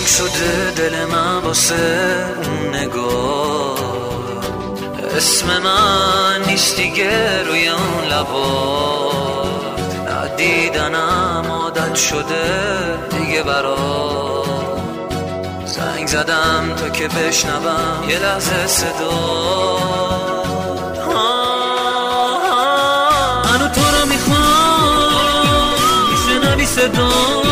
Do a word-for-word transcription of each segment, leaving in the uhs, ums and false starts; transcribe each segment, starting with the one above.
تنگ شده دل من واسه اون نگاه، اسم من نیست دیگه روی اون لبا، ندیدنم عادت شده دیگه برا، زنگ زدم تا که بشنوم یه لحظه صدا، منو تو رو میخوام میشنوی صدا،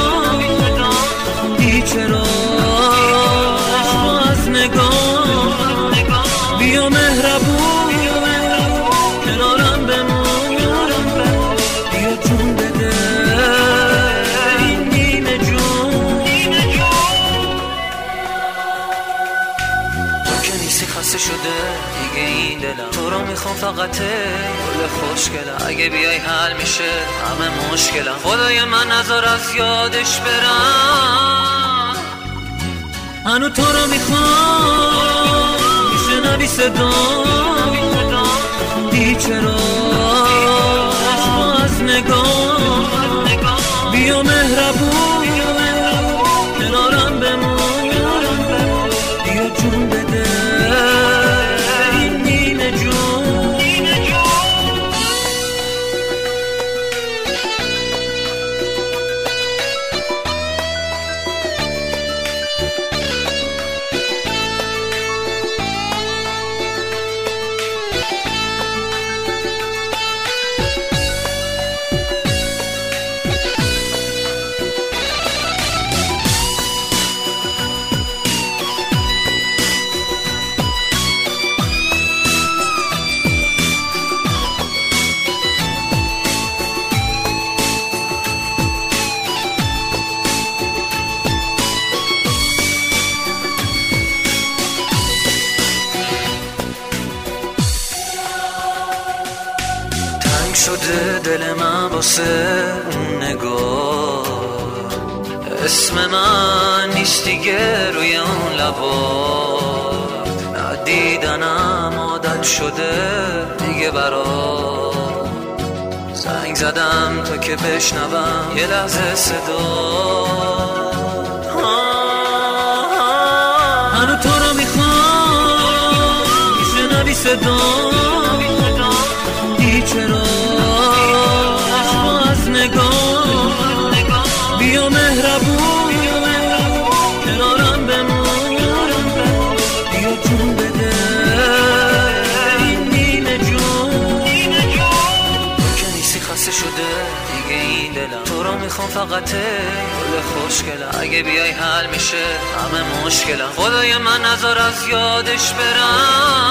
دی چرا عشقو از نگاه، بیا مهربون کنارم بمون، بیا جون بده این نیمه جون، تو که نیستی خسته شده دیگه این دلم، تو رو میخوام فقط گل خوشگلم، اگه بیای حل میشه همه مشکلم، خدای من نذار از یادش برم، منو تو رو میخوام میشنوی صدا، دی چرا عشقو از نگاه، بیا مهربون کنارم بمون، بیا جون بده این نیمه جون. شده دل من واسه اون نگاه، اسم من نیست دیگه روی اون لبا، ندیدنم عادت شده دیگه برا، زنگ زدم تا که بشنوم یه لحظه صدا، منو تو رو میخوام میشنوی صدا، دی چرا عشقو از نگاه، بیا مهربون کنارم بمون، بیا جون بده این نیمه جون، تو که نیستی خسته شده دیگه این دلم، تو رو میخوام فقط گل خوشگلم، اگه بیای حل میشه همه مشکلم، خدای من نذار از یادش برم،